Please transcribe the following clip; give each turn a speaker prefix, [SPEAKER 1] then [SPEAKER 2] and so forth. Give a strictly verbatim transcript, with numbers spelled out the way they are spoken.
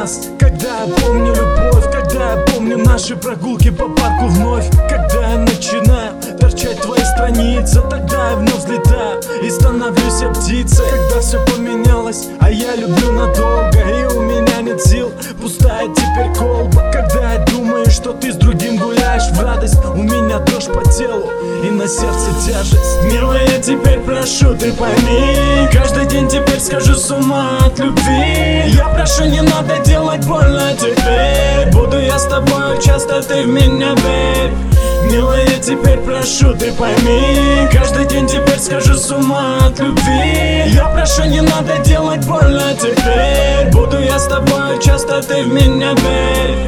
[SPEAKER 1] нас. Когда я помню любовь, когда я помню наши прогулки по парку вновь. Когда я начинаю торчать твои страницы, тогда я вновь взлетаю и становлюсь я птицей. Когда все поменялось, а я люблю надолго, и у меня нет сил, пустая теперь колба. Когда я думаю, что ты с другим гуляешь в радость, у меня дрожь по телу и на сердце тяжесть. Милая, теперь прошу, ты пойми, каждый день теперь схожу с ума от любви. Я прошу, не надо делать больно теперь, буду я с тобой часто, ты в меня верь. Милая, теперь прошу, ты пойми, каждый день теперь схожу с ума от любви. Я прошу, не надо делать больно теперь, буду я с тобой часто, ты в меня верь.